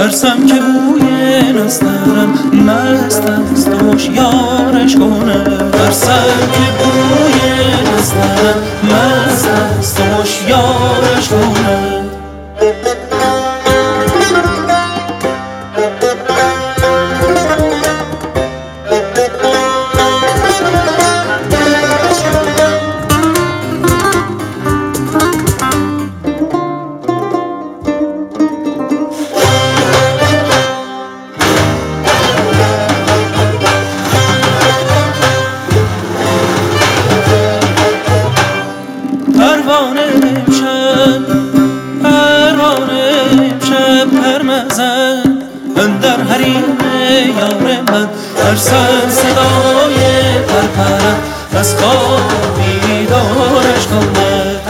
ترسم که بوی نسترم مست است و هوشیارش کنه. ترسم که بوی نسترم مست است و هوشیارش کنه. پروانه امشب پرمزن اندر حریم یار من. ترسم صدای پرپرم از خواب بیدارش کند.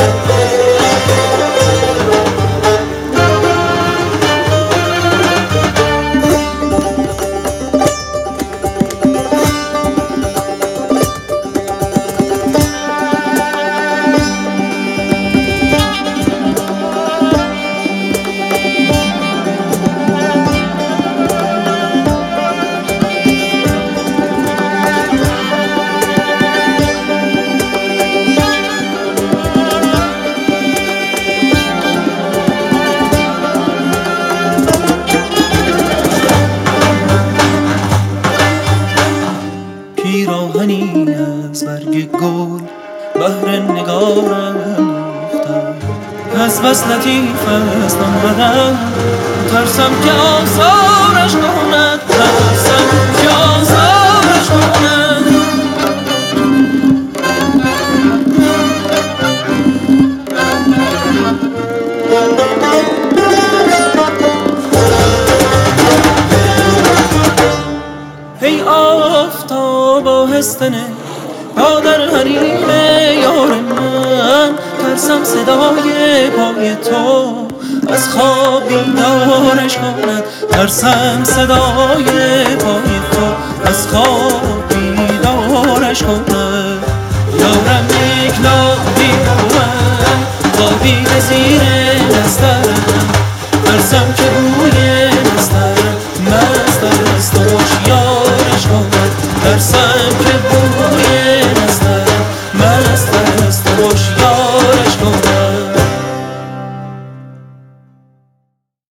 پیراهنی از برگ گل بهر نگارم ریختم. از بس لطیف است آمدم ترسم که آزارش کند. ترسم که آزارش کند. ای آفتاب آهستنه پا در حریم یار من. ترسم صدای پای تو از خواب بیدارش کند. ترسم صدای پای تو از خواب بیدارش کند. یارم یک نابی بود خوابیده زیر